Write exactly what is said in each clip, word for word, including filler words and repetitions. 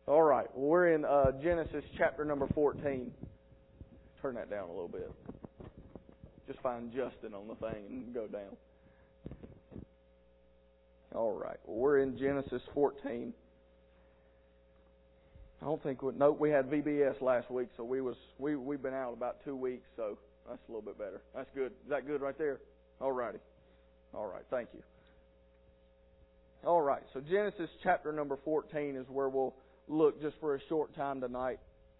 All right. Well, we're in uh, Genesis chapter number fourteen. Turn that down a little bit. Just find Justin on the thing and go down. All right. Well, we're in Genesis fourteen. I don't think we, nope. We had V B S last week, so we was we we've been out about two weeks, so that's a little bit better. That's good. Is that good right there? All righty. All right. Thank you. All right. So Genesis chapter number fourteen is where we'll look just for a short time tonight.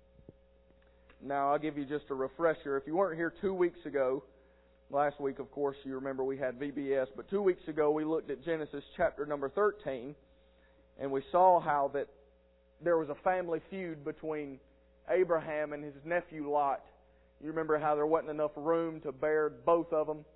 Now, I'll give you just a refresher. If you weren't here two weeks ago, last week, of course, you remember we had V B S, but two weeks ago we looked at Genesis chapter number thirteen, and we saw how that there was a family feud between Abraham and his nephew Lot. You remember how there wasn't enough room to bear both of them.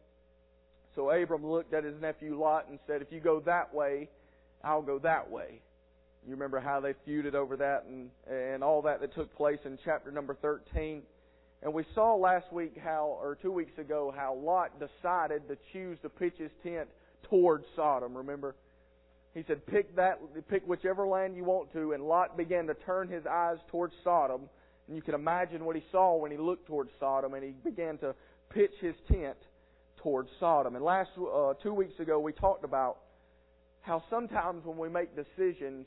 So Abram looked at his nephew Lot and said, if you go that way, I'll go that way. You remember how they feuded over that and, and all that that took place in chapter number thirteen. And we saw last week how, or two weeks ago, how Lot decided to choose to pitch his tent towards Sodom, remember? He said, pick that, pick whichever land you want to, and Lot began to turn his eyes towards Sodom. And you can imagine what he saw when he looked towards Sodom, and he began to pitch his tent towards Sodom. And last, uh, two weeks ago, we talked about how sometimes when we make decisions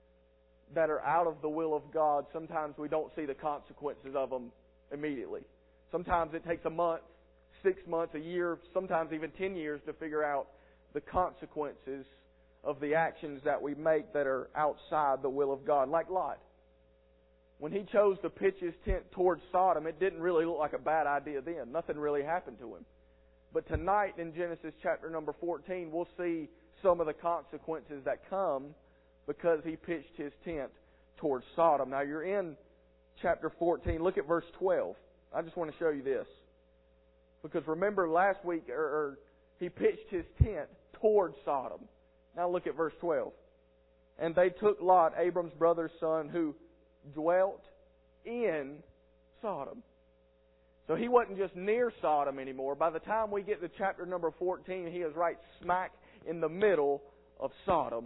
that are out of the will of God, sometimes we don't see the consequences of them immediately. Sometimes it takes a month, six months, a year, sometimes even ten years to figure out the consequences of the actions that we make that are outside the will of God. Like Lot. When he chose to pitch his tent towards Sodom, it didn't really look like a bad idea then. Nothing really happened to him. But tonight in Genesis chapter number fourteen, we'll see some of the consequences that come because he pitched his tent towards Sodom. Now you're in chapter fourteen. Look at verse twelve. I just want to show you this. Because remember last week, or, or he pitched his tent towards Sodom. Now look at verse twelve. And they took Lot, Abram's brother's son, who dwelt in Sodom. So he wasn't just near Sodom anymore. By the time we get to chapter number fourteen, he is right smack in the middle of Sodom.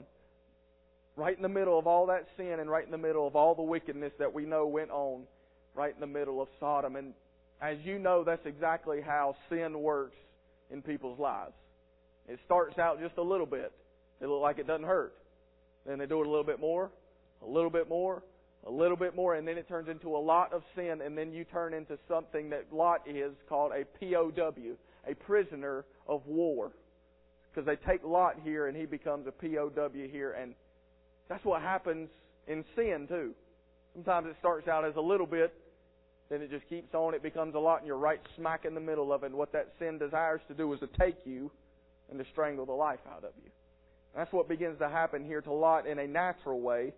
Right in the middle of all that sin and right in the middle of all the wickedness that we know went on. Right in the middle of Sodom. And as you know, that's exactly how sin works in people's lives. It starts out just a little bit. It looks like it doesn't hurt. Then they do it a little bit more, a little bit more, a little bit more, and then it turns into a lot of sin, and then you turn into something that Lot is called a P O W, a prisoner of war. Because they take Lot here and he becomes a P O W here, and that's what happens in sin too. Sometimes it starts out as a little bit, then it just keeps on, it becomes a lot, and you're right smack in the middle of it. And what that sin desires to do is to take you and to strangle the life out of you. That's what begins to happen here to Lot in a natural way.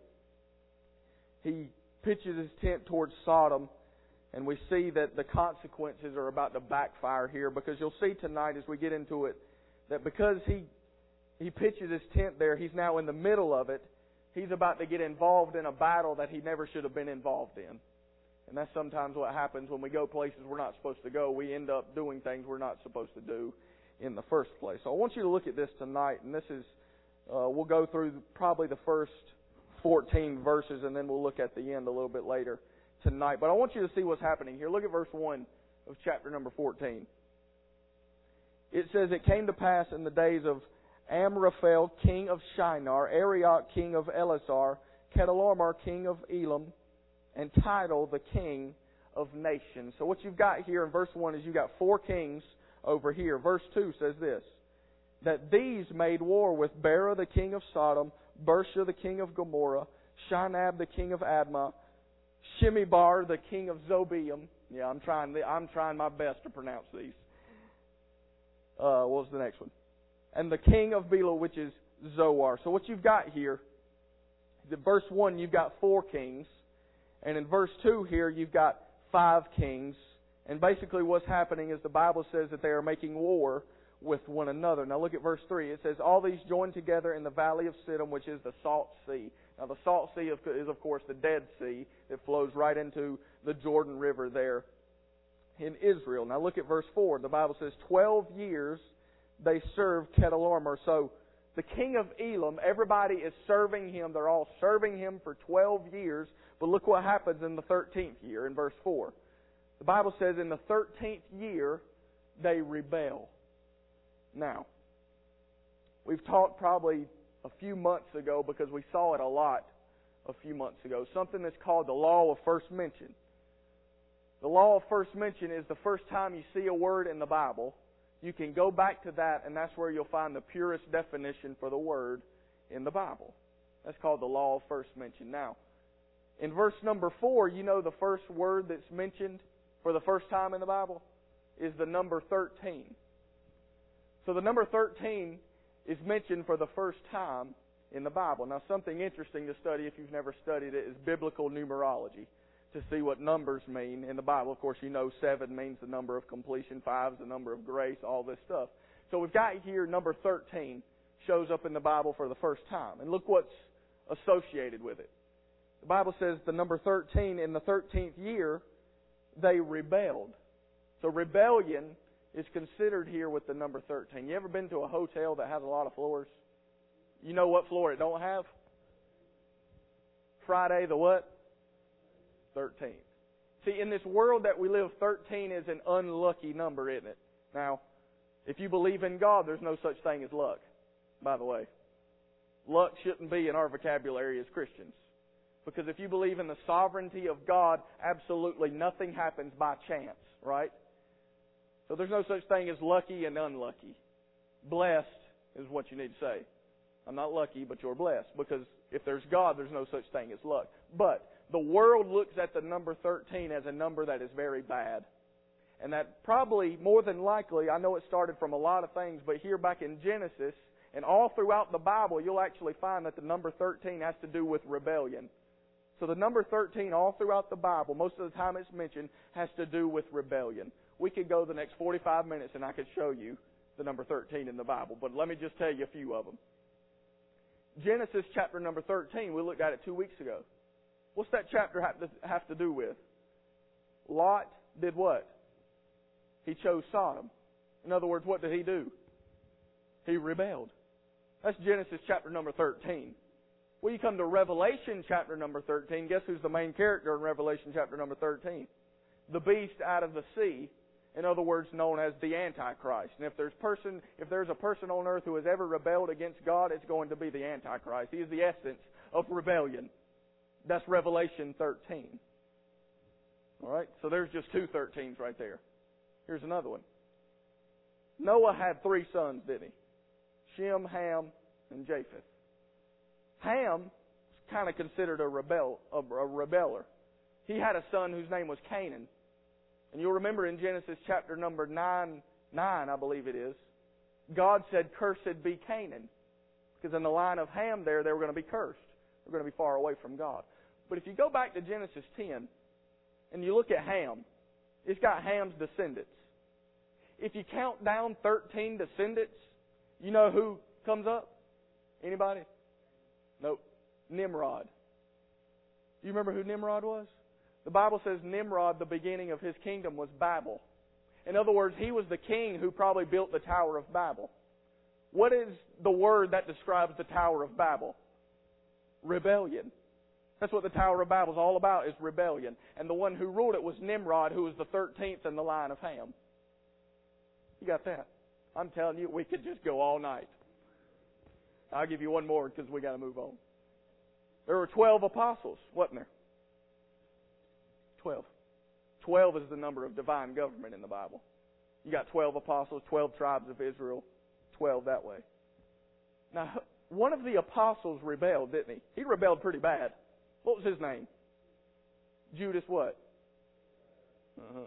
He pitches his tent towards Sodom, and we see that the consequences are about to backfire here, because you'll see tonight as we get into it that because he he pitches his tent there, he's now in the middle of it. He's about to get involved in a battle that he never should have been involved in. And that's sometimes what happens when we go places we're not supposed to go. We end up doing things we're not supposed to do in the first place. So I want you to look at this tonight, and this is, uh, we'll go through probably the first fourteen verses, and then we'll look at the end a little bit later tonight. But I want you to see what's happening here. Look at verse one of chapter number fourteen. It says, it came to pass in the days of Amraphel, king of Shinar, Arioch, king of Elasar, Chedorlaomer, king of Elam, and Tidal, the king of nations. So what you've got here in verse one is you've got four kings over here. Verse two says this, that these made war with Bera, the king of Sodom, Bersha, the king of Gomorrah, Shinab, the king of Admah, Shemibar, the king of Zobeim. Yeah, I'm trying. I'm trying my best to pronounce these. Uh, what was the next one? And the king of Bela, which is Zoar. So what you've got here, in verse one, you've got four kings, and in verse two here, you've got five kings. And basically, what's happening is the Bible says that they are making war with one another. Now look at verse three. It says, all these joined together in the valley of Siddim, which is the Salt Sea. Now the Salt Sea is, of course, the Dead Sea that flows right into the Jordan River there in Israel. Now look at verse four. The Bible says, twelve years they served Chedorlaomer. So the king of Elam, everybody is serving him. They're all serving him for twelve years. But look what happens in the thirteenth year, in verse four. The Bible says, in the thirteenth year, they rebel. Now, we've talked probably a few months ago, because we saw it a lot a few months ago, something that's called the law of first mention. The law of first mention is the first time you see a word in the Bible, you can go back to that, and that's where you'll find the purest definition for the word in the Bible. That's called the law of first mention. Now, in verse number four, you know the first word that's mentioned for the first time in the Bible is the number thirteen. So the number thirteen is mentioned for the first time in the Bible. Now, something interesting to study if you've never studied it is biblical numerology, to see what numbers mean in the Bible. Of course, you know seven means the number of completion, five is the number of grace, all this stuff. So we've got here number thirteen shows up in the Bible for the first time. And look what's associated with it. The Bible says the number thirteen, in the thirteenth year, they rebelled. So rebellion is considered here with the number thirteen. You ever been to a hotel that has a lot of floors? You know what floor it don't have? Friday the what? thirteenth. See, in this world that we live, thirteen is an unlucky number, isn't it? Now, if you believe in God, there's no such thing as luck, by the way. Luck shouldn't be in our vocabulary as Christians. Because if you believe in the sovereignty of God, absolutely nothing happens by chance, right? So there's no such thing as lucky and unlucky. Blessed is what you need to say. I'm not lucky, but you're blessed. Because if there's God, there's no such thing as luck. But the world looks at the number thirteen as a number that is very bad. And that probably, more than likely, I know it started from a lot of things, but here back in Genesis, and all throughout the Bible, you'll actually find that the number thirteen has to do with rebellion. So the number thirteen all throughout the Bible, most of the time it's mentioned, has to do with rebellion. We could go the next forty-five minutes and I could show you the number thirteen in the Bible, but let me just tell you a few of them. Genesis chapter number thirteen, we looked at it two weeks ago. What's that chapter have to, have to do with? Lot did what? He chose Sodom. In other words, what did he do? He rebelled. That's Genesis chapter number thirteen. When you come to Revelation chapter number thirteen, guess who's the main character in Revelation chapter number thirteen? The beast out of the sea, in other words, known as the Antichrist. And if there's person, if there's a person on earth who has ever rebelled against God, it's going to be the Antichrist. He is the essence of rebellion. That's Revelation thirteen. All right? So there's just two thirteens right there. Here's another one. Noah had three sons, didn't he? Shem, Ham, and Japheth. Ham was kind of considered a rebel, a, a rebeller. He had a son whose name was Canaan. And you'll remember in Genesis chapter number nine, nine, I believe it is, God said, "Cursed be Canaan." Because in the line of Ham there, they were going to be cursed. They were going to be far away from God. But if you go back to Genesis ten, and you look at Ham, it's got Ham's descendants. If you count down thirteen descendants, you know who comes up? Anybody? Nope. Nimrod. Do you remember who Nimrod was? The Bible says Nimrod, the beginning of his kingdom, was Babel. In other words, he was the king who probably built the Tower of Babel. What is the word that describes the Tower of Babel? Rebellion. That's what the Tower of Babel is all about, is rebellion. And the one who ruled it was Nimrod, who was the thirteenth in the line of Ham. You got that? I'm telling you, we could just go all night. I'll give you one more because we got to move on. There were twelve apostles, wasn't there? Twelve. Twelve is the number of divine government in the Bible. You got twelve apostles, twelve tribes of Israel, twelve that way. Now, one of the apostles rebelled, didn't he? He rebelled pretty bad. What was his name? Judas what? Uh-huh.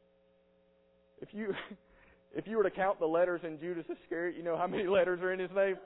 If you if you were to count the letters in Judas Iscariot, you know how many letters are in his name?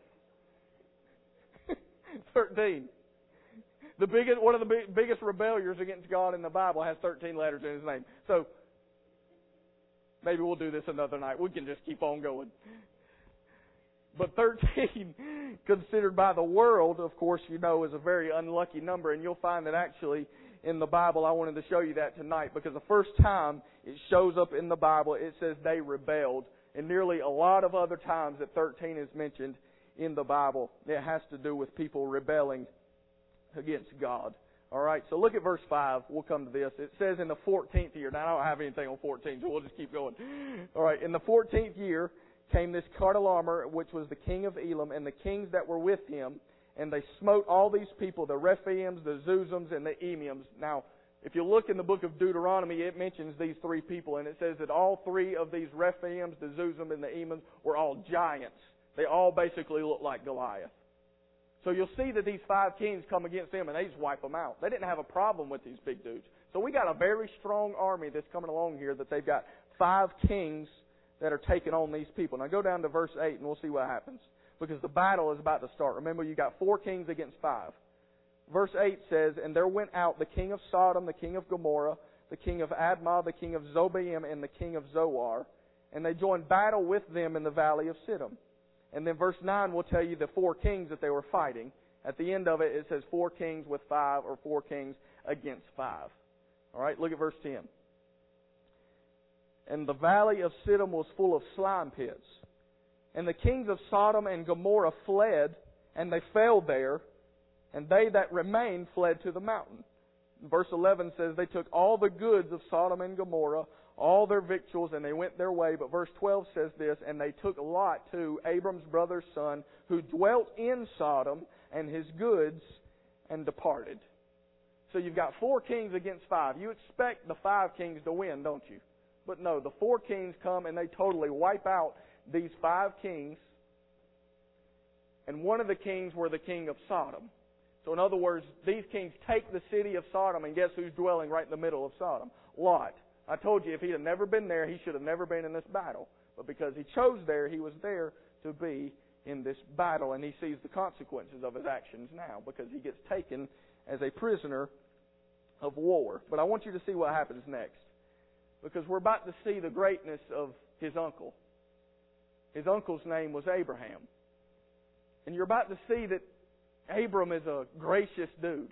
Thirteen. The biggest, one of the big, biggest rebellions against God in the Bible has thirteen letters in his name. So maybe we'll do this another night. We can just keep on going. But thirteen, considered by the world, of course, you know, is a very unlucky number. And you'll find that actually in the Bible, I wanted to show you that tonight, because the first time it shows up in the Bible, it says they rebelled. And nearly a lot of other times that thirteen is mentioned, in the Bible, it has to do with people rebelling against God. All right, so look at verse five. We'll come to this. It says in the fourteenth year. Now, I don't have anything on fourteen, so we'll just keep going. All right, in the fourteenth year came this Chedorlaomer, which was the king of Elam, and the kings that were with him, and they smote all these people, the Rephaims, the Zuzims, and the Emims. Now, if you look in the book of Deuteronomy, it mentions these three people, and it says that all three of these Rephaims, the Zuzim, and the Emims were all giants. They all basically look like Goliath. So you'll see that these five kings come against them, and they just wipe them out. They didn't have a problem with these big dudes. So we got a very strong army that's coming along here, that they've got five kings that are taking on these people. Now go down to verse eight, and we'll see what happens. Because the battle is about to start. Remember, you got four kings against five. Verse eight says, And there went out the king of Sodom, the king of Gomorrah, the king of Admah, the king of Zobaim, and the king of Zoar. And they joined battle with them in the valley of Siddim. And then verse nine will tell you the four kings that they were fighting. At the end of it, it says four kings with five, or four kings against five. All right, look at verse ten. And the valley of Siddim was full of slime pits. And the kings of Sodom and Gomorrah fled, and they fell there, and they that remained fled to the mountain. Verse eleven says, They took all the goods of Sodom and Gomorrah, all their victuals, and they went their way. But verse twelve says this, And they took Lot too, Abram's brother's son, who dwelt in Sodom, and his goods, and departed. So you've got four kings against five. You expect the five kings to win, don't you? But no, the four kings come and they totally wipe out these five kings. And one of the kings were the king of Sodom. So in other words, these kings take the city of Sodom, and guess who's dwelling right in the middle of Sodom? Lot. I told you, if he had never been there, he should have never been in this battle. But because he chose there, he was there to be in this battle, and he sees the consequences of his actions now, because he gets taken as a prisoner of war. But I want you to see what happens next, because we're about to see the greatness of his uncle. His uncle's name was Abraham. And you're about to see that Abram is a gracious dude,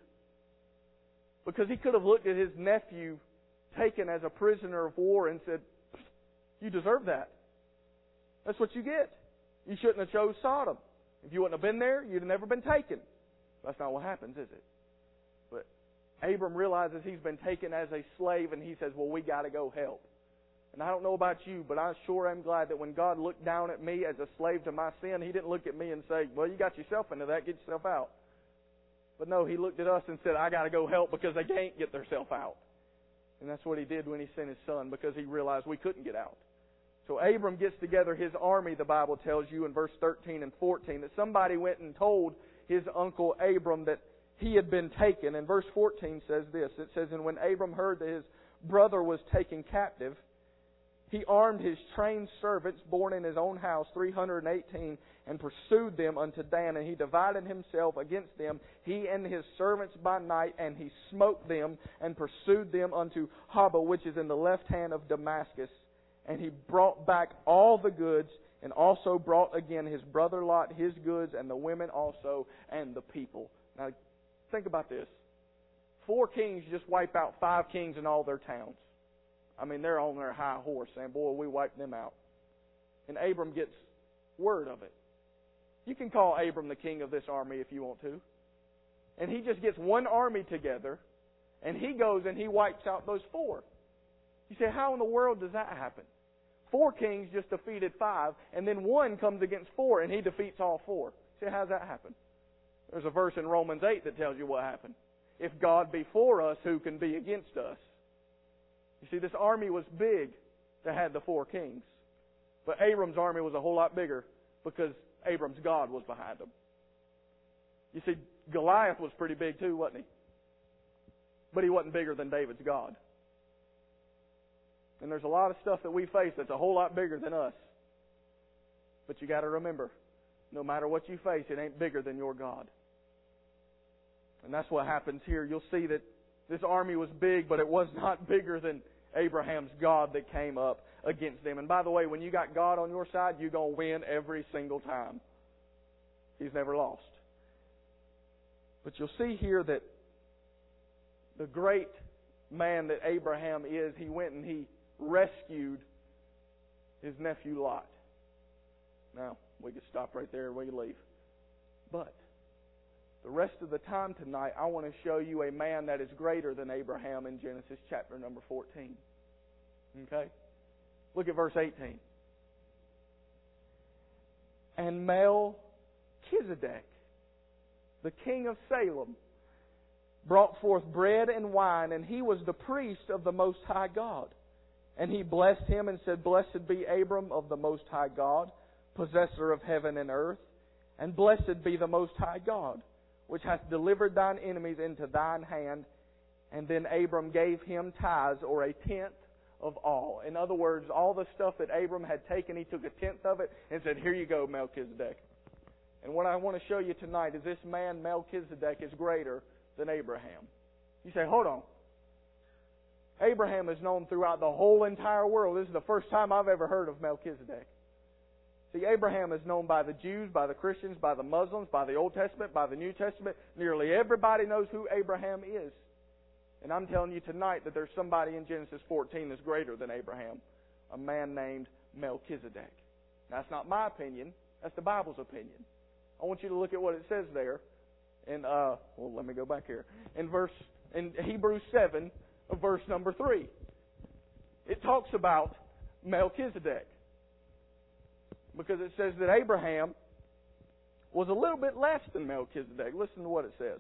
because he could have looked at his nephew taken as a prisoner of war and said, You deserve that. That's what you get. You shouldn't have chose Sodom. If you wouldn't have been there, you'd have never been taken. That's not what happens, is it? But Abram realizes he's been taken as a slave, and he says, well, we got to go help. And I don't know about you, but I sure am glad that when God looked down at me as a slave to my sin, He didn't look at me and say, well, you got yourself into that, get yourself out. But no, He looked at us and said, I got to go help because they can't get themselves out. And that's what He did when He sent His Son, because He realized we couldn't get out. So Abram gets together his army, the Bible tells you in verse thirteen and fourteen, that somebody went and told his uncle Abram that he had been taken. And verse fourteen says this. It says, And when Abram heard that his brother was taken captive, he armed his trained servants born in his own house, three hundred eighteen, and pursued them unto Dan. And he divided himself against them, he and his servants by night, and he smote them and pursued them unto Hobah, which is in the left hand of Damascus. And he brought back all the goods, and also brought again his brother Lot his goods, and the women also, and the people. Now, think about this. Four kings just wipe out five kings in all their towns. I mean, they're on their high horse saying, boy, we wiped them out. And Abram gets word of it. You can call Abram the king of this army if you want to. And he just gets one army together, and he goes and he wipes out those four. You say, how in the world does that happen? Four kings just defeated five, and then one comes against four, and he defeats all four. See, how does that happen? There's a verse in Romans eight that tells you what happened. If God be for us, who can be against us? You see, this army was big that had the four kings. But Abram's army was a whole lot bigger because Abram's God was behind them. You see, Goliath was pretty big too, wasn't he? But he wasn't bigger than David's God. And there's a lot of stuff that we face that's a whole lot bigger than us. But you got to remember, no matter what you face, it ain't bigger than your God. And that's what happens here. You'll see that this army was big, but it was not bigger than Abraham's God that came up against them. And by the way, when you got God on your side, you're going to win every single time. He's never lost. But you'll see here that the great man that Abraham is, he went and he rescued his nephew Lot. Now, we could stop right there and we could leave. But the rest of the time tonight, I want to show you a man that is greater than Abraham in Genesis chapter number fourteen. Okay? Look at verse eighteen. And Melchizedek, the king of Salem, brought forth bread and wine, and he was the priest of the Most High God. And he blessed him and said, Blessed be Abram of the Most High God, possessor of heaven and earth, and blessed be the Most High God, which hath delivered thine enemies into thine hand. And then Abram gave him tithes, or a tenth of all. In other words, all the stuff that Abram had taken, he took a tenth of it and said, Here you go, Melchizedek. And what I want to show you tonight is this man, Melchizedek, is greater than Abraham. You say, hold on. Abraham is known throughout the whole entire world. This is the first time I've ever heard of Melchizedek. See, Abraham is known by the Jews, by the Christians, by the Muslims, by the Old Testament, by the New Testament. Nearly everybody knows who Abraham is. And I'm telling you tonight that there's somebody in Genesis fourteen that's greater than Abraham. A man named Melchizedek. That's not my opinion. That's the Bible's opinion. I want you to look at what it says there. In uh, well, let me go back here. In verse in Hebrews seven, verse number three, it talks about Melchizedek, because it says that Abraham was a little bit less than Melchizedek. Listen to what it says.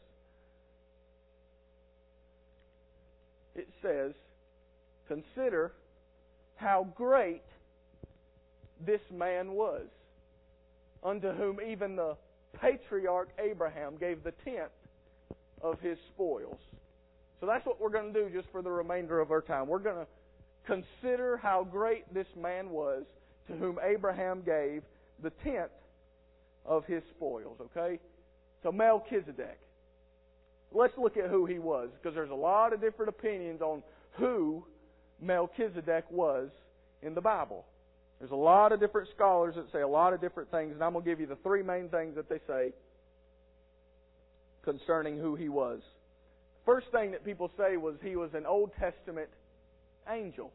It says, "Consider how great this man was, unto whom even the patriarch Abraham gave the tenth of his spoils." So that's what we're going to do just for the remainder of our time. We're going to consider how great this man was to whom Abraham gave the tenth of his spoils. Okay? So Melchizedek. Let's look at who he was, because there's a lot of different opinions on who Melchizedek was in the Bible. There's a lot of different scholars that say a lot of different things, and I'm going to give you the three main things that they say concerning who he was. First thing that people say was he was an Old Testament angel.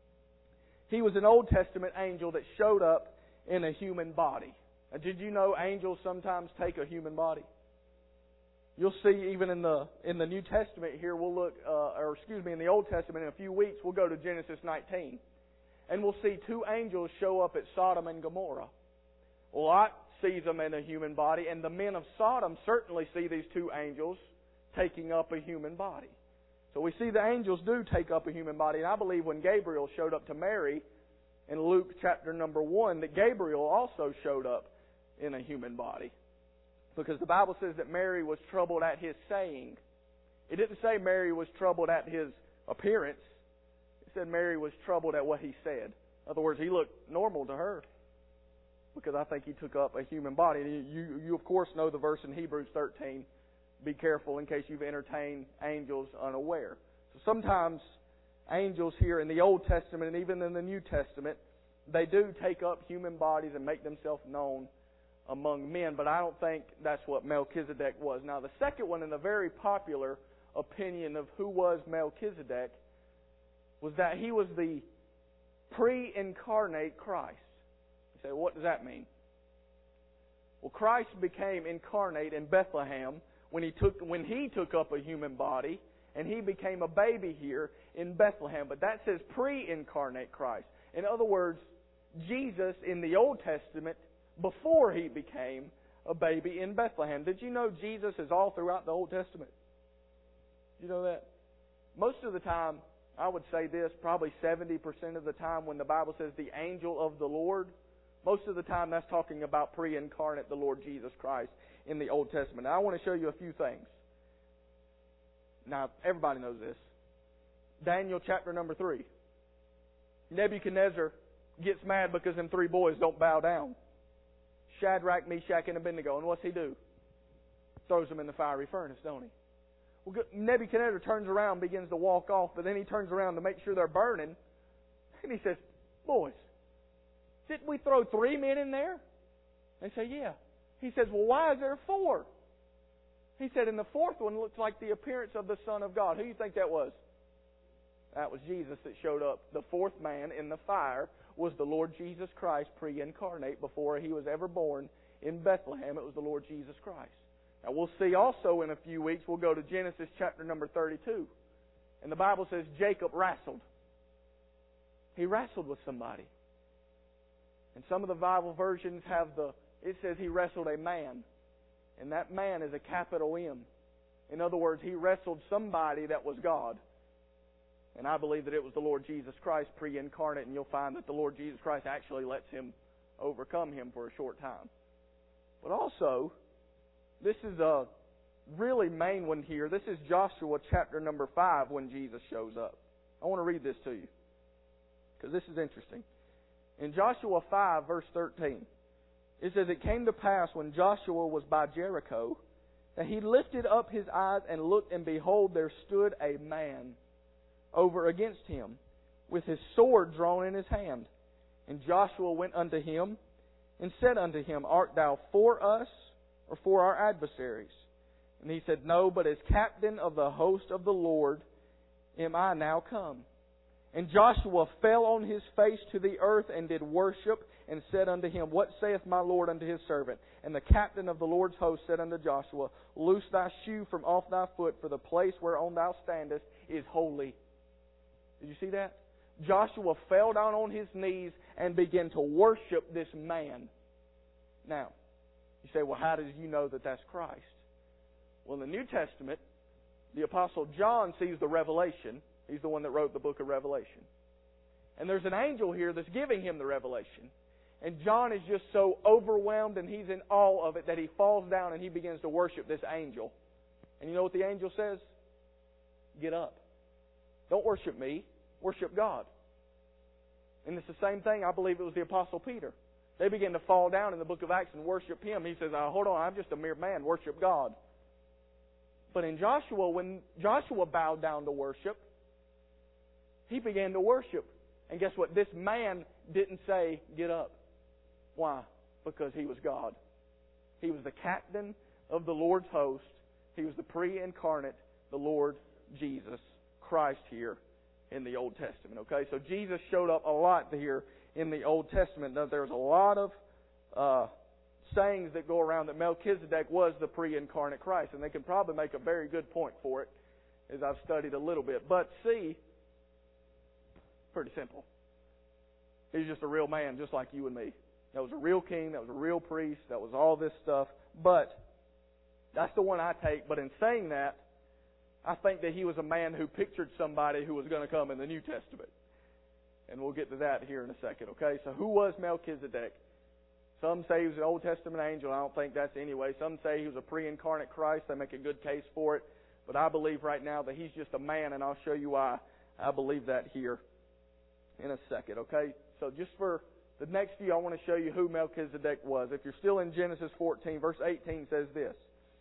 He was an Old Testament angel that showed up in a human body. Now, did you know angels sometimes take a human body? You'll see even in the in the New Testament here, we'll look, uh, or excuse me, in the Old Testament in a few weeks, we'll go to Genesis nineteen. And we'll see two angels show up at Sodom and Gomorrah. Lot sees them in a human body, and the men of Sodom certainly see these two angels taking up a human body. So we see the angels do take up a human body, and I believe when Gabriel showed up to Mary in Luke chapter number one, that Gabriel also showed up in a human body. Because the Bible says that Mary was troubled at his saying. It didn't say Mary was troubled at his appearance. It said Mary was troubled at what he said. In other words, he looked normal to her, because I think he took up a human body. You, you, you of course, know the verse in Hebrews thirteen. Be careful in case you've entertained angels unaware. So sometimes angels here in the Old Testament and even in the New Testament, they do take up human bodies and make themselves known among men. But I don't think that's what Melchizedek was. Now, the second one, and a very popular opinion of who was Melchizedek, was that he was the pre-incarnate Christ. You say, what does that mean? Well, Christ became incarnate in Bethlehem when he took when he took up a human body, and he became a baby here in Bethlehem. But that says pre-incarnate Christ. In other words, Jesus in the Old Testament, before he became a baby in Bethlehem. Did you know Jesus is all throughout the Old Testament? Did you know that? Most of the time, I would say this, probably seventy percent of the time when the Bible says the angel of the Lord, most of the time that's talking about pre-incarnate the Lord Jesus Christ in the Old Testament. Now, I want to show you a few things. Now, everybody knows this. Daniel chapter number three. Nebuchadnezzar gets mad because them three boys don't bow down. Shadrach, Meshach, and Abednego. And what's he do? Throws them in the fiery furnace, don't he? Well, Nebuchadnezzar turns around and begins to walk off, but then he turns around to make sure they're burning. And he says, boys, didn't we throw three men in there? They say, yeah. He says, well, why is there four? He said, and the fourth one looks like the appearance of the Son of God. Who do you think that was? That was Jesus that showed up. The fourth man in the fire was the Lord Jesus Christ, pre-incarnate, before he was ever born in Bethlehem, it was the Lord Jesus Christ. Now we'll see also in a few weeks, we'll go to Genesis chapter number thirty-two. And the Bible says Jacob wrestled. He wrestled with somebody. And some of the Bible versions have the, it says he wrestled a man. And that man is a capital M. In other words, he wrestled somebody that was God. And I believe that it was the Lord Jesus Christ pre-incarnate, and you'll find that the Lord Jesus Christ actually lets him overcome him for a short time. But also, this is a really main one here. This is Joshua chapter number five when Jesus shows up. I want to read this to you because this is interesting. In Joshua five, verse thirteen, it says, "It came to pass when Joshua was by Jericho that he lifted up his eyes and looked, and behold, there stood a man over against him, with his sword drawn in his hand. And Joshua went unto him, and said unto him, Art thou for us, or for our adversaries? And he said, No, but as captain of the host of the Lord am I now come. And Joshua fell on his face to the earth, and did worship, and said unto him, What saith my Lord unto his servant? And the captain of the Lord's host said unto Joshua, Loose thy shoe from off thy foot, for the place whereon thou standest is holy." Did you see that? Joshua fell down on his knees and began to worship this man. Now, you say, well, how does you know that that's Christ? Well, in the New Testament, the Apostle John sees the revelation. He's the one that wrote the book of Revelation. And there's an angel here that's giving him the revelation. And John is just so overwhelmed and he's in awe of it that he falls down and he begins to worship this angel. And you know what the angel says? Get up. Don't worship me. Worship God. And it's the same thing, I believe it was the Apostle Peter. They begin to fall down in the book of Acts and worship him. He says, oh, hold on, I'm just a mere man. Worship God. But in Joshua, when Joshua bowed down to worship, he began to worship. And guess what? This man didn't say, get up. Why? Because he was God. He was the captain of the Lord's host. He was the pre-incarnate, the Lord Jesus Christ here in the Old Testament. Okay, so Jesus showed up a lot here in the Old Testament. Now, there's a lot of uh, sayings that go around that Melchizedek was the pre-incarnate Christ, and they can probably make a very good point for it, as I've studied a little bit. But see, pretty simple. He's just a real man, just like you and me. That was a real king. That was a real priest. That was all this stuff. But that's the one I take. But in saying that, I think that he was a man who pictured somebody who was going to come in the New Testament. And we'll get to that here in a second, okay? So who was Melchizedek? Some say he was an Old Testament angel. I don't think that's anyway. Some say he was a pre-incarnate Christ. They make a good case for it. But I believe right now that he's just a man, and I'll show you why I believe that here in a second, okay? So just for the next few, I want to show you who Melchizedek was. If you're still in Genesis fourteen, verse eighteen says this.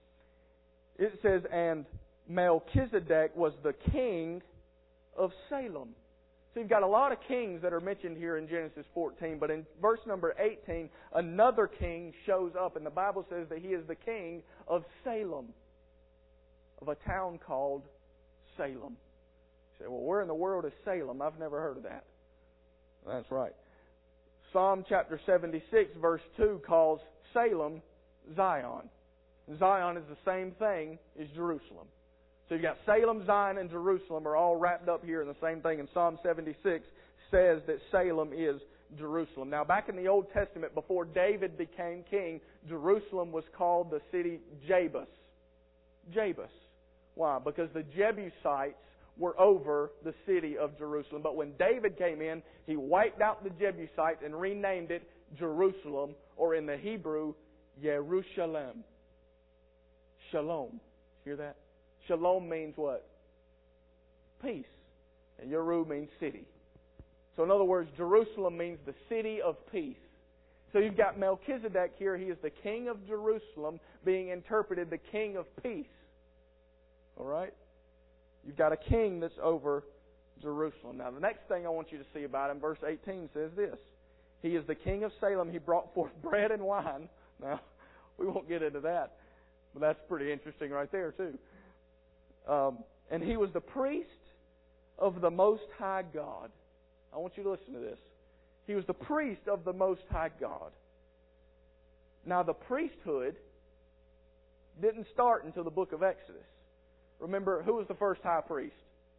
It says, and Melchizedek was the king of Salem. So you've got a lot of kings that are mentioned here in Genesis fourteen, but in verse number eighteen, another king shows up, and the Bible says that he is the king of Salem, of a town called Salem. You say, well, where in the world is Salem? I've never heard of that. That's right. Psalm chapter seventy-six, verse two calls Salem Zion. Zion is the same thing as Jerusalem. So you've got Salem, Zion, and Jerusalem are all wrapped up here in the same thing. And Psalm seventy-six says that Salem is Jerusalem. Now, back in the Old Testament, before David became king, Jerusalem was called the city Jebus. Jebus. Why? Because the Jebusites were over the city of Jerusalem. But when David came in, he wiped out the Jebusites and renamed it Jerusalem, or in the Hebrew, Yerushalem. Shalom. Hear that? Shalom means what? Peace. And Yeru means city. So in other words, Jerusalem means the city of peace. So you've got Melchizedek here. He is the king of Jerusalem, being interpreted the king of peace. All right? You've got a king that's over Jerusalem. Now the next thing I want you to see about him, verse eighteen says this. He is the king of Salem. He brought forth bread and wine. Now, we won't get into that. But that's pretty interesting right there too. Um, and he was the priest of the Most High God. I want you to listen to this. He was the priest of the Most High God. Now the priesthood didn't start until the book of Exodus. Remember, who was the first high priest?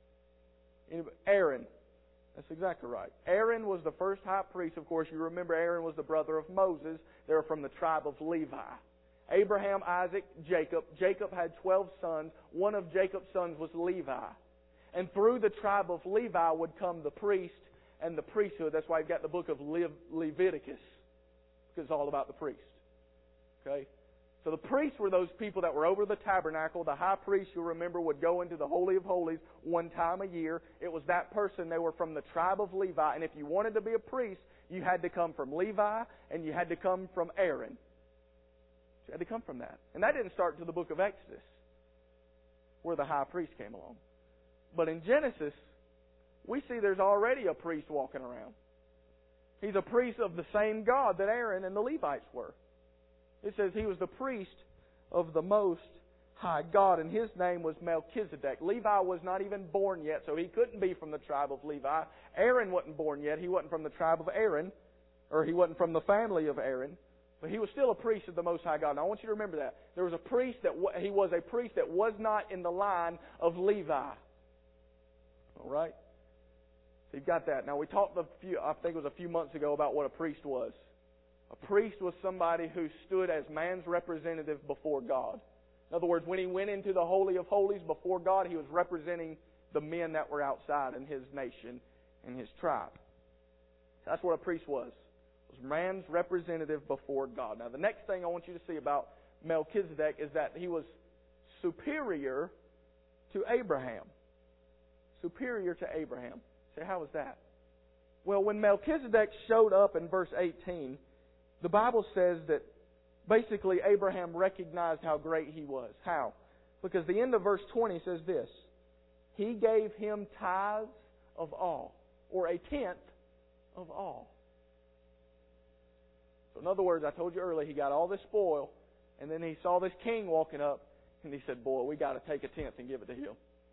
Aaron. That's exactly right. Aaron was the first high priest. Of course, you remember Aaron was the brother of Moses. They were from the tribe of Levi. Abraham, Isaac, Jacob. Jacob had twelve sons. One of Jacob's sons was Levi. And through the tribe of Levi would come the priest and the priesthood. That's why you've got the book of Le- Leviticus. Because it's all about the priest. Okay? So the priests were those people that were over the tabernacle. The high priest, you'll remember, would go into the Holy of Holies one time a year. It was that person. They were from the tribe of Levi. And if you wanted to be a priest, you had to come from Levi and you had to come from Aaron. You had to come from that. And that didn't start until the book of Exodus, where the high priest came along. But in Genesis, we see there's already a priest walking around. He's a priest of the same God that Aaron and the Levites were. It says he was the priest of the Most High God, and his name was Melchizedek. Levi was not even born yet, so he couldn't be from the tribe of Levi. Aaron wasn't born yet. He wasn't from the tribe of Aaron, or he wasn't from the family of Aaron. But he was still a priest of the Most High God. Now I want you to remember that. There was a priest that he was a priest that was not in the line of Levi. All right? So you've got that. Now we talked a few, I think it was a few months ago, about what a priest was. A priest was somebody who stood as man's representative before God. In other words, when he went into the Holy of Holies before God, he was representing the men that were outside in his nation and his tribe. That's what a priest was. Was man's representative before God. Now the next thing I want you to see about Melchizedek is that he was superior to Abraham. Superior to Abraham. Say, how is that? Well, when Melchizedek showed up in verse eighteen, the Bible says that basically Abraham recognized how great he was. How? Because the end of verse twenty says this: He gave him tithes of all, or a tenth of all. So in other words, I told you earlier, he got all this spoil, and then he saw this king walking up, and he said, boy, we got to take a tenth and give it to him.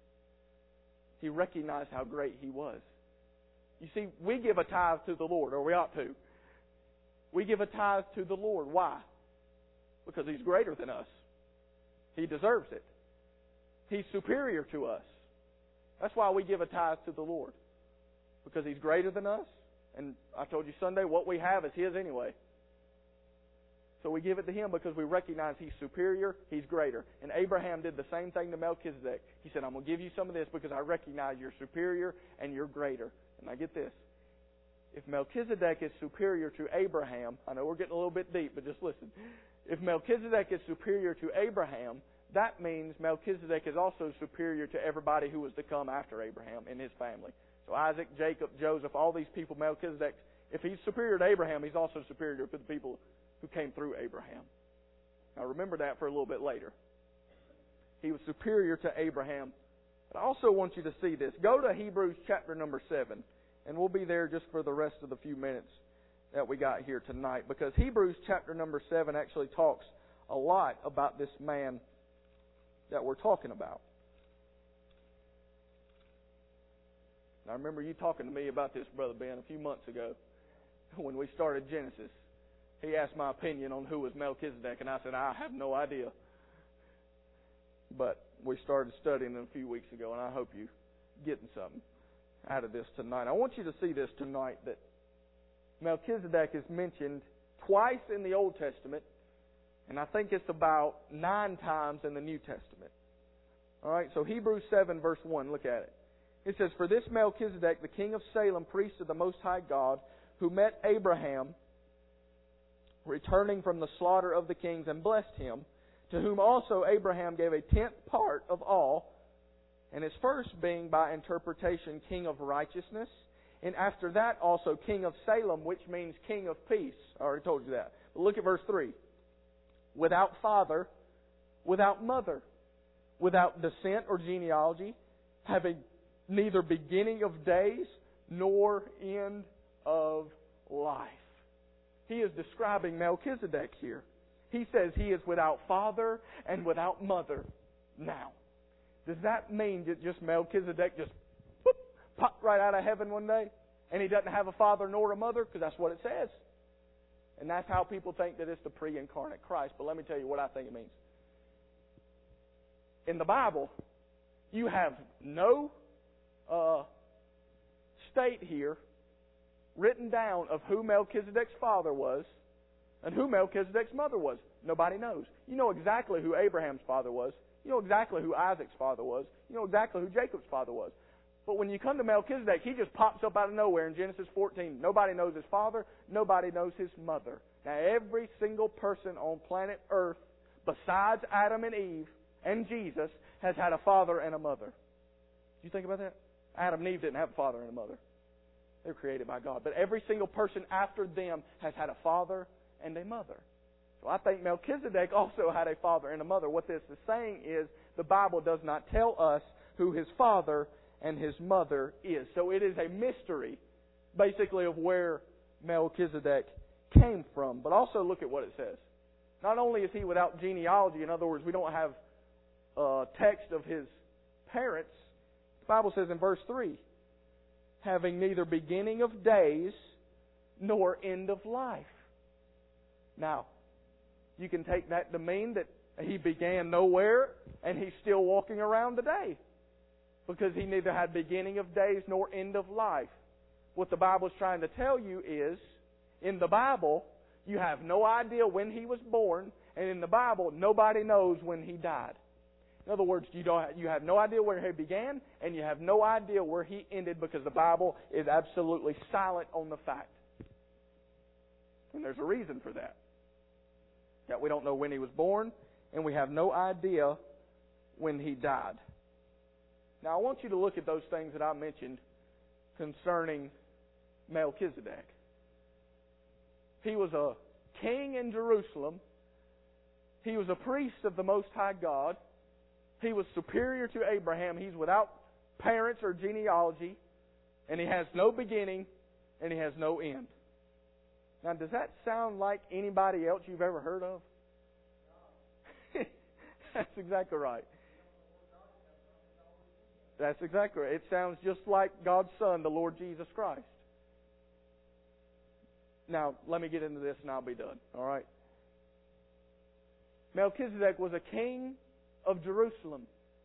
He recognized how great he was. You see, we give a tithe to the Lord, or we ought to. We give a tithe to the Lord. Why? Because He's greater than us. He deserves it. He's superior to us. That's why we give a tithe to the Lord. Because He's greater than us. And I told you Sunday, what we have is His anyway. So we give it to Him because we recognize He's superior, He's greater. And Abraham did the same thing to Melchizedek. He said, I'm going to give you some of this because I recognize you're superior and you're greater. And I get this. If Melchizedek is superior to Abraham, I know we're getting a little bit deep, but just listen. If Melchizedek is superior to Abraham, that means Melchizedek is also superior to everybody who was to come after Abraham in his family. So Isaac, Jacob, Joseph, all these people, Melchizedek, if he's superior to Abraham, he's also superior to the people who came through Abraham. Now remember that for a little bit later. He was superior to Abraham. But I also want you to see this. Go to Hebrews chapter number seven. And we'll be there just for the rest of the few minutes that we got here tonight. Because Hebrews chapter number seven actually talks a lot about this man that we're talking about. Now, I remember you talking to me about this, Brother Ben, a few months ago when we started Genesis. He asked my opinion on who was Melchizedek, and I said, I have no idea. But we started studying it a few weeks ago, and I hope you're getting something out of this tonight. I want you to see this tonight, that Melchizedek is mentioned twice in the Old Testament, and I think it's about nine times in the New Testament. All right, so Hebrews seven, verse one, look at it. It says, For this Melchizedek, the king of Salem, priest of the Most High God, who met Abraham, returning from the slaughter of the kings, and blessed him, to whom also Abraham gave a tenth part of all, and his first being by interpretation king of righteousness, and after that also king of Salem, which means king of peace. I already told you that. But look at verse three. Without father, without mother, without descent or genealogy, having neither beginning of days nor end of life. He is describing Melchizedek here. He says he is without father and without mother. Now, does that mean that just Melchizedek just whoop, popped right out of heaven one day and he doesn't have a father nor a mother? Because that's what it says. And that's how people think that it's the pre-incarnate Christ. But let me tell you what I think it means. In the Bible, you have no uh, state here written down of who Melchizedek's father was and who Melchizedek's mother was. Nobody knows. You know exactly who Abraham's father was. You know exactly who Isaac's father was. You know exactly who Jacob's father was. But when you come to Melchizedek, he just pops up out of nowhere in Genesis fourteen. Nobody knows his father. Nobody knows his mother. Now, every single person on planet Earth, besides Adam and Eve and Jesus, has had a father and a mother. Did you think about that? Adam and Eve didn't have a father and a mother. They were created by God. But every single person after them has had a father and a mother. So I think Melchizedek also had a father and a mother. What this is saying is the Bible does not tell us who his father and his mother is. So it is a mystery, basically, of where Melchizedek came from. But also look at what it says. Not only is he without genealogy, in other words, we don't have a text of his parents. The Bible says in verse three, having neither beginning of days nor end of life. Now, you can take that to mean that he began nowhere and he's still walking around today, because he neither had beginning of days nor end of life. What the Bible is trying to tell you is, in the Bible, you have no idea when he was born, and in the Bible, nobody knows when he died. In other words, you don't, you have no idea where he began, and you have no idea where he ended, because the Bible is absolutely silent on the fact. And there's a reason for that. That we don't know when he was born, and we have no idea when he died. Now, I want you to look at those things that I mentioned concerning Melchizedek. He was a king in Jerusalem. He was a priest of the Most High God. He was superior to Abraham. He's without parents or genealogy. And he has no beginning, and he has no end. Now, does that sound like anybody else you've ever heard of? That's exactly right. That's exactly right. It sounds just like God's Son, the Lord Jesus Christ. Now, let me get into this and I'll be done. All right? Melchizedek was a king of Jerusalem.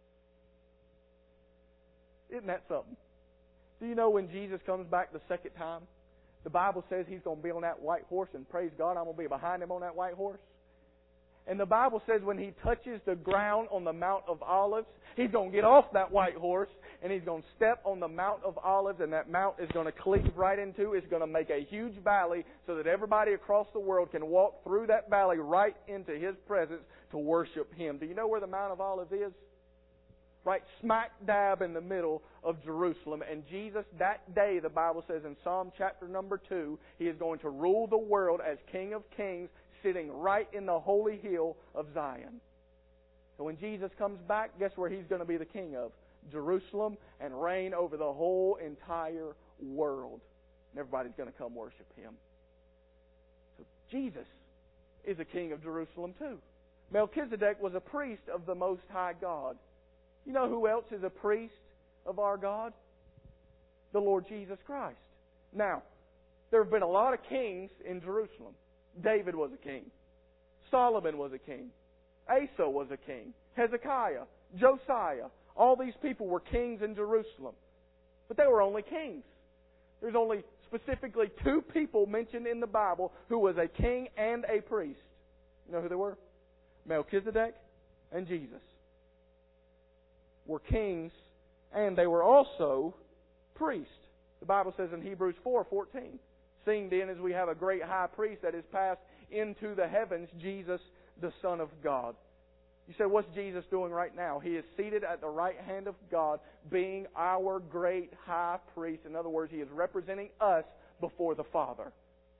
Isn't that something? Do you know when Jesus comes back the second time, the Bible says He's going to be on that white horse, and praise God, I'm going to be behind Him on that white horse? And the Bible says when He touches the ground on the Mount of Olives, He's going to get off that white horse and He's going to step on the Mount of Olives, and that mount is going to cleave right into, it's going to make a huge valley so that everybody across the world can walk through that valley right into His presence to worship Him. Do you know where the Mount of Olives is? Right smack dab in the middle of Jerusalem. And Jesus, that day, the Bible says in Psalm chapter number two, He is going to rule the world as King of Kings, sitting right in the holy hill of Zion. So when Jesus comes back, guess where He's going to be the King of? Jerusalem, and reign over the whole entire world. And everybody's going to come worship Him. So Jesus is a King of Jerusalem too. Melchizedek was a priest of the Most High God. You know who else is a priest of our God? The Lord Jesus Christ. Now, there have been a lot of kings in Jerusalem. David was a king. Solomon was a king. Asa was a king. Hezekiah, Josiah. All these people were kings in Jerusalem. But they were only kings. There's only specifically two people mentioned in the Bible who was a king and a priest. You know who they were? Melchizedek and Jesus. Were kings, and they were also priests. The Bible says in Hebrews four fourteen, seeing then as we have a great high priest that is passed into the heavens, Jesus, the Son of God. You say, what's Jesus doing right now? He is seated at the right hand of God, being our great high priest. In other words, He is representing us before the Father.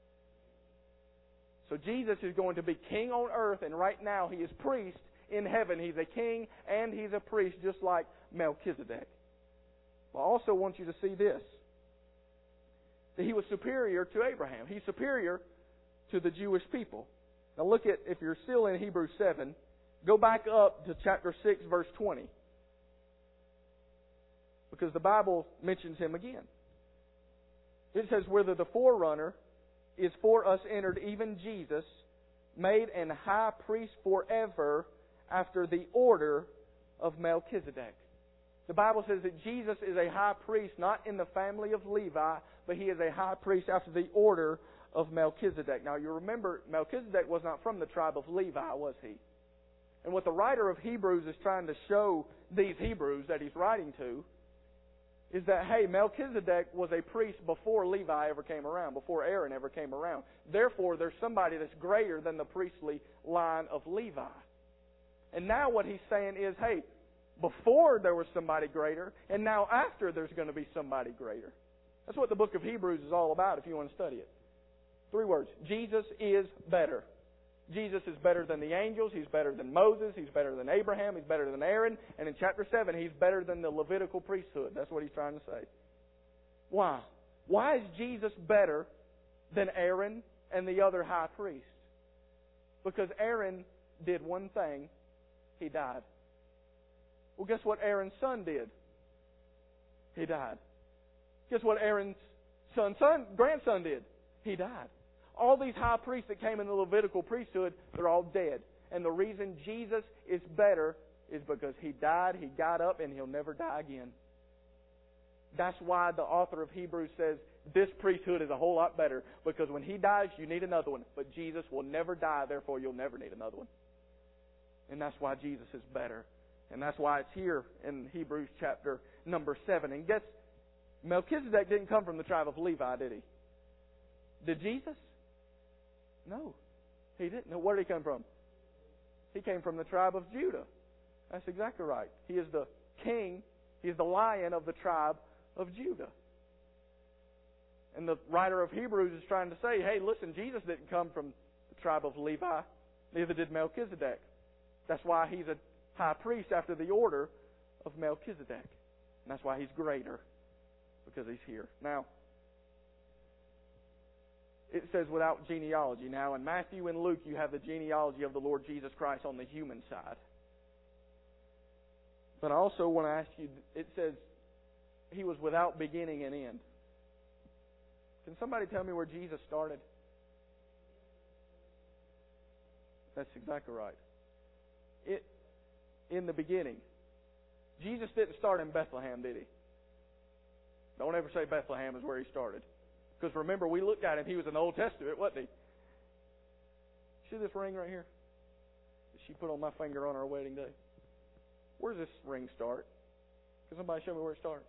So Jesus is going to be king on earth, and right now He is priest in heaven. He's a king and He's a priest, just like Melchizedek. I also want you to see this, that he was superior to Abraham. He's superior to the Jewish people. Now look at, if you're still in Hebrews seven, go back up to chapter six, verse twenty. Because the Bible mentions him again. It says, whether the forerunner is for us entered, even Jesus, made an high priest forever after the order of Melchizedek. The Bible says that Jesus is a high priest, not in the family of Levi, but he is a high priest after the order of Melchizedek. Now you remember, Melchizedek was not from the tribe of Levi, was he? And what the writer of Hebrews is trying to show these Hebrews that he's writing to is that, hey, Melchizedek was a priest before Levi ever came around, before Aaron ever came around. Therefore, there's somebody that's greater than the priestly line of Levi. And now what he's saying is, hey, before there was somebody greater, and now after there's going to be somebody greater. That's what the book of Hebrews is all about if you want to study it. Three words. Jesus is better. Jesus is better than the angels. He's better than Moses. He's better than Abraham. He's better than Aaron. And in chapter seven, he's better than the Levitical priesthood. That's what he's trying to say. Why? Why is Jesus better than Aaron and the other high priests? Because Aaron did one thing. He died. Well, guess what Aaron's son did? He died. Guess what Aaron's son, son, grandson did? He died. All these high priests that came in the Levitical priesthood, they're all dead. And the reason Jesus is better is because He died, He got up, and He'll never die again. That's why the author of Hebrews says this priesthood is a whole lot better. Because when He dies, you need another one. But Jesus will never die, therefore you'll never need another one. And that's why Jesus is better. And that's why it's here in Hebrews chapter number seven. And guess, Melchizedek didn't come from the tribe of Levi, did he? Did Jesus? No, he didn't. No, where did he come from? He came from the tribe of Judah. That's exactly right. He is the king. He is the lion of the tribe of Judah. And the writer of Hebrews is trying to say, hey, listen, Jesus didn't come from the tribe of Levi. Neither did Melchizedek. That's why he's a high priest after the order of Melchizedek. And that's why he's greater. Because he's here. Now, it says without genealogy. Now, in Matthew and Luke, you have the genealogy of the Lord Jesus Christ on the human side. But I also want to ask you, it says He was without beginning and end. Can somebody tell me where Jesus started? That's exactly right. It, in the beginning. Jesus didn't start in Bethlehem, did He? Don't ever say Bethlehem is where He started. Because remember, we looked at Him, He was in the Old Testament, wasn't He? See this ring right here? That she put on my finger on our wedding day? Where does this ring start? Can somebody show me where it starts?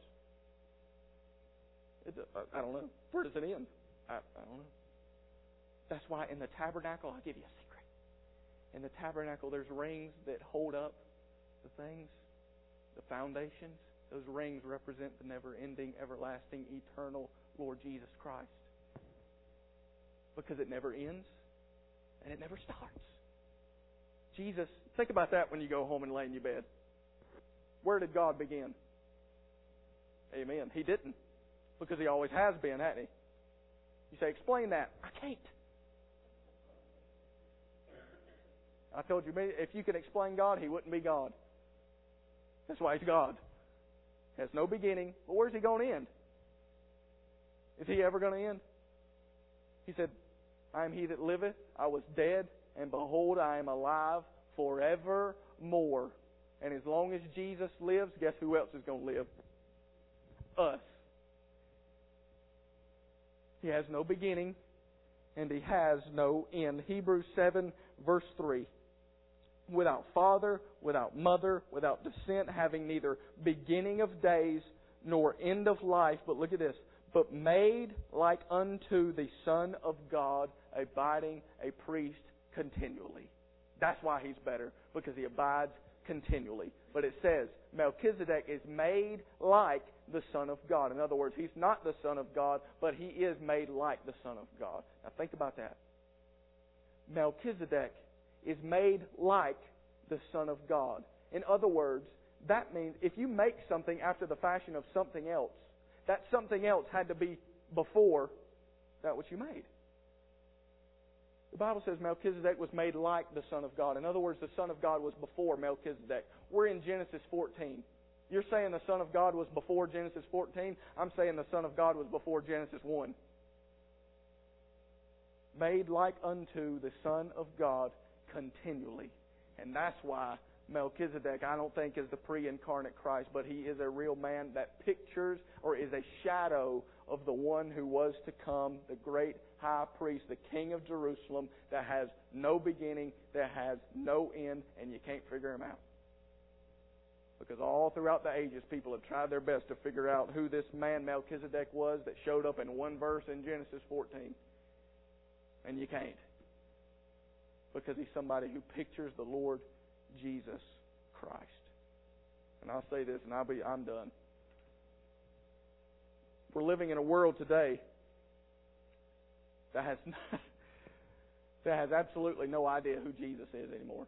It, I, I don't know. Where does it end? I, I don't know. That's why in the tabernacle, I'll give you a secret. In the tabernacle, there's rings that hold up the things, the foundations. Those rings represent the never-ending, everlasting, eternal Lord Jesus Christ. Because it never ends and it never starts. Jesus, think about that when you go home and lay in your bed. Where did God begin? Amen. He didn't. Because He always has been, hasn't He? You say, explain that. I can't. I told you, if you could explain God, He wouldn't be God. That's why He's God. Has no beginning. But where's He going to end? Is He ever going to end? He said, I am He that liveth. I was dead, and behold, I am alive forevermore. And as long as Jesus lives, guess who else is going to live? Us. He has no beginning, and He has no end. Hebrews seven, verse three. Without father, without mother, without descent, having neither beginning of days nor end of life. But look at this. But made like unto the Son of God, abiding a priest continually. That's why He's better, because He abides continually. But it says, Melchizedek is made like the Son of God. In other words, he's not the Son of God, but he is made like the Son of God. Now think about that. Melchizedek is made like the Son of God. In other words, that means if you make something after the fashion of something else, that something else had to be before that which you made. The Bible says Melchizedek was made like the Son of God. In other words, the Son of God was before Melchizedek. We're in Genesis fourteen. You're saying the Son of God was before Genesis fourteen. I'm saying the Son of God was before Genesis one. made like unto the Son of God continually. And that's why Melchizedek, I don't think, is the pre-incarnate Christ, but he is a real man that pictures or is a shadow of the one who was to come, the great high priest, the King of Jerusalem, that has no beginning, that has no end, and you can't figure him out. Because all throughout the ages, people have tried their best to figure out who this man Melchizedek was that showed up in one verse in Genesis fourteen. And you can't. Because he's somebody who pictures the Lord Jesus Christ. And I'll say this, and I'll be, I'm done. We're living in a world today that has not, that has absolutely no idea who Jesus is anymore.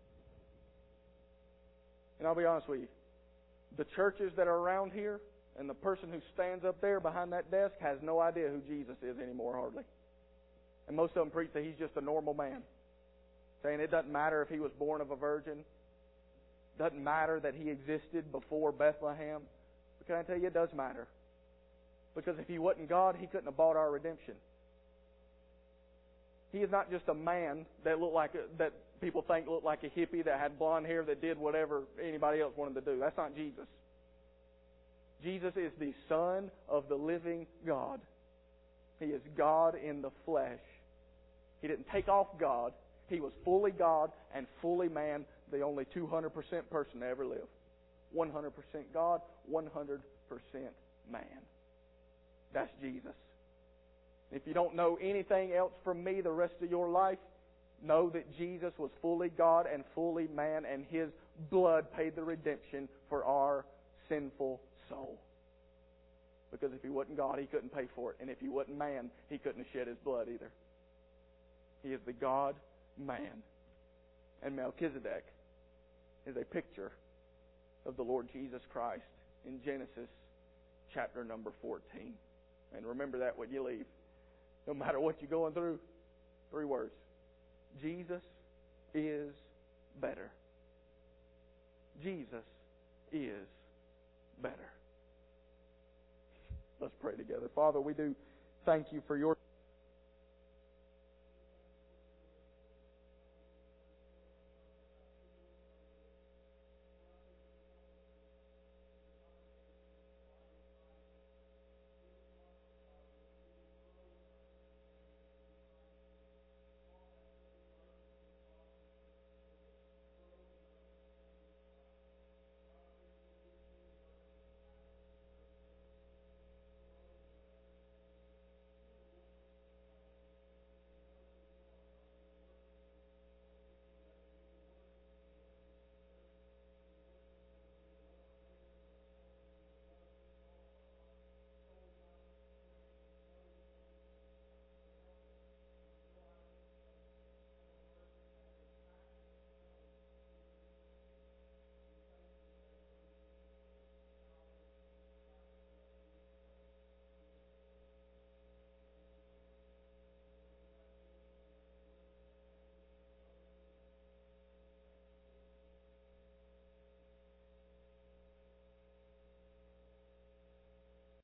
And I'll be honest with you, the churches that are around here and the person who stands up there behind that desk has no idea who Jesus is anymore, hardly. And most of them preach that he's just a normal man, saying it doesn't matter if he was born of a virgin, doesn't matter that he existed before Bethlehem. But can I tell you, it does matter. Because if he wasn't God, he couldn't have bought our redemption. He is not just a man that looked like a, that people think looked like a hippie that had blonde hair that did whatever anybody else wanted to do. That's not Jesus. Jesus is the Son of the living God. He is God in the flesh. He didn't take off God. He was fully God and fully man, the only two hundred percent person to ever live. one hundred percent God, one hundred percent man. That's Jesus. If you don't know anything else from me the rest of your life, know that Jesus was fully God and fully man, and His blood paid the redemption for our sinful soul. Because if He wasn't God, He couldn't pay for it. And if He wasn't man, He couldn't have shed His blood either. He is the God-man. And Melchizedek is a picture of the Lord Jesus Christ in Genesis chapter number fourteen. And remember that when you leave. No matter what you're going through, three words. Jesus is better. Jesus is better. Let's pray together. Father, we do thank You for Your